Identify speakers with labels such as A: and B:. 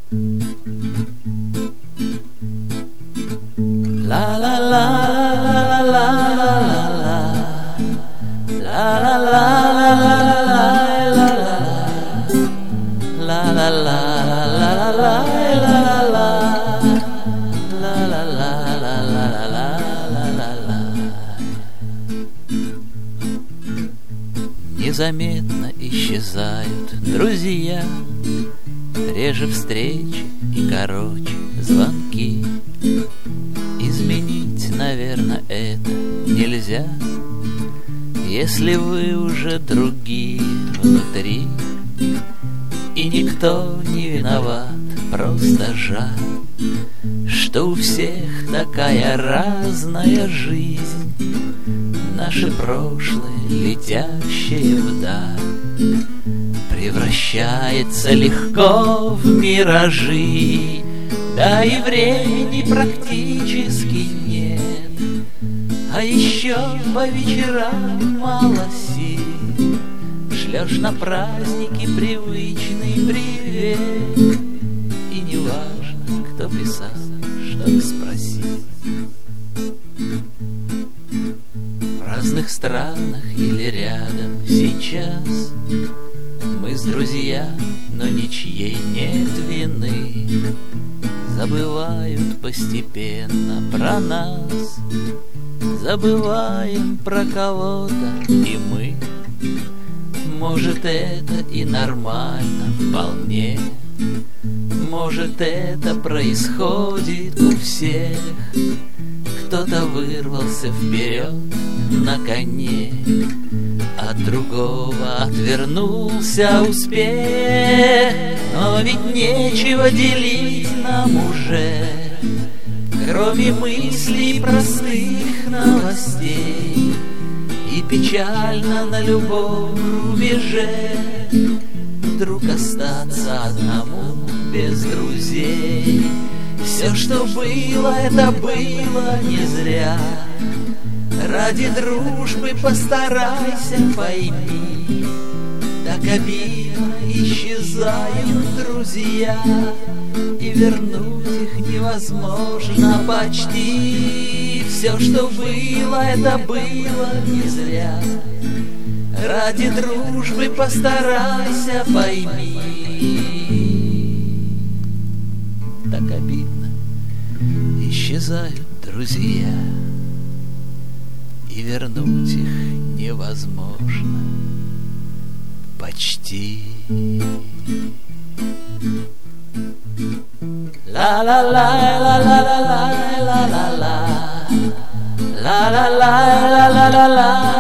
A: La la la la la la la la la la la la Незаметно исчезают друзья, реже встречи и короче звонки. Изменить, наверное, это нельзя, если вы уже другие внутри. И никто не виноват, просто жаль, что у всех такая разная жизнь. Наше прошлое, летящее вдаль, превращается легко в миражи. Да и времени практически нет, а еще по вечерам мало сил. Шлешь на праздники привычный привет, и неважно, кто писал, что спросил. В разных странах или рядом сейчас мы с друзьями, но ничьей нет вины. Забывают постепенно про нас, забываем про кого-то и мы. Может, это и нормально вполне, может, это происходит у всех. Кто-то вырвался вперед на коне, от другого отвернулся успех. Но ведь нечего делить нам уже, кроме мыслей простых новостей. И печально на любом рубеже вдруг остаться одному без друзей. Все, что было, это было не зря. Ради дружбы постарайся, пойми. Так обидно исчезают друзья, и вернуть их невозможно почти. Все, что было, это было не зря. Ради дружбы постарайся, пойми. Так обидно исчезают друзья, и вернуть их невозможно почти. La la la la la la la la la la la la la la la la